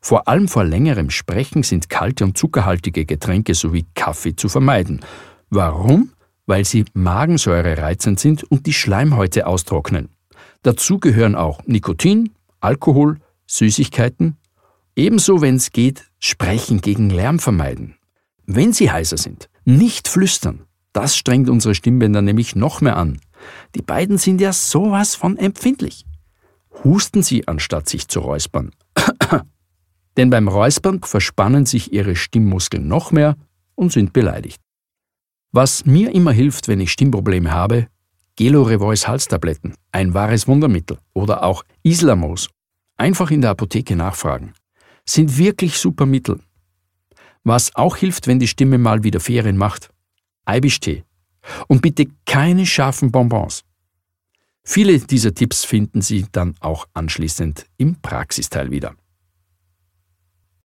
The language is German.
Vor allem vor längerem Sprechen sind kalte und zuckerhaltige Getränke sowie Kaffee zu vermeiden. Warum? Weil sie magensäurereizend sind und die Schleimhäute austrocknen. Dazu gehören auch Nikotin, Alkohol, Süßigkeiten. Ebenso, wenn es geht, Sprechen gegen Lärm vermeiden. Wenn Sie heiser sind, nicht flüstern. Das strengt unsere Stimmbänder nämlich noch mehr an. Die beiden sind ja sowas von empfindlich. Husten Sie, anstatt sich zu räuspern. Denn beim Räuspern verspannen sich Ihre Stimmmuskeln noch mehr und sind beleidigt. Was mir immer hilft, wenn ich Stimmprobleme habe, Gelo-Revoice Halstabletten, ein wahres Wundermittel, oder auch Islamos. Einfach in der Apotheke nachfragen. Sind wirklich super Mittel. Was auch hilft, wenn die Stimme mal wieder Ferien macht, Eibisch-Tee. Und bitte keine scharfen Bonbons. Viele dieser Tipps finden Sie dann auch anschließend im Praxisteil wieder.